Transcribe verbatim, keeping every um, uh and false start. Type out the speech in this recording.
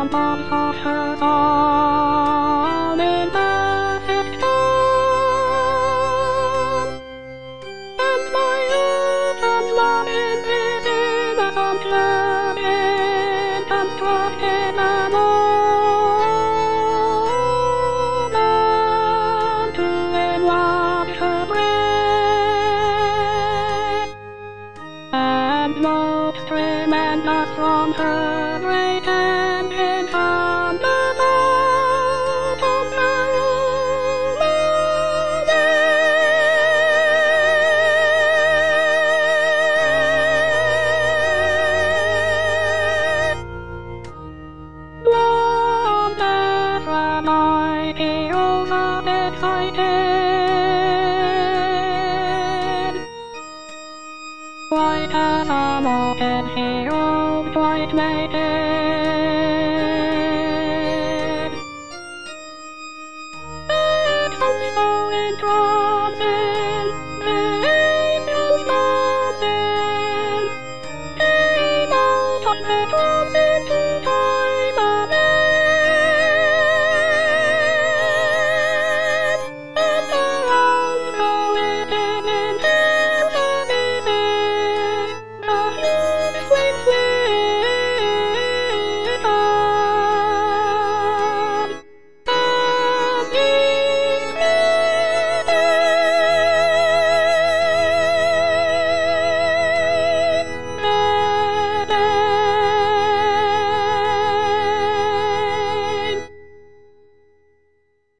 sound of her all in perfect tone. And my infant love in this innocent love in constructed a moment to enwatch her breath. And most tremendous from her great hand came from the bottom her Blonde Ezra, my heroes are excited. White as a molten hero, white mated. And from so entrancing, the angels dancing, came out of the trance.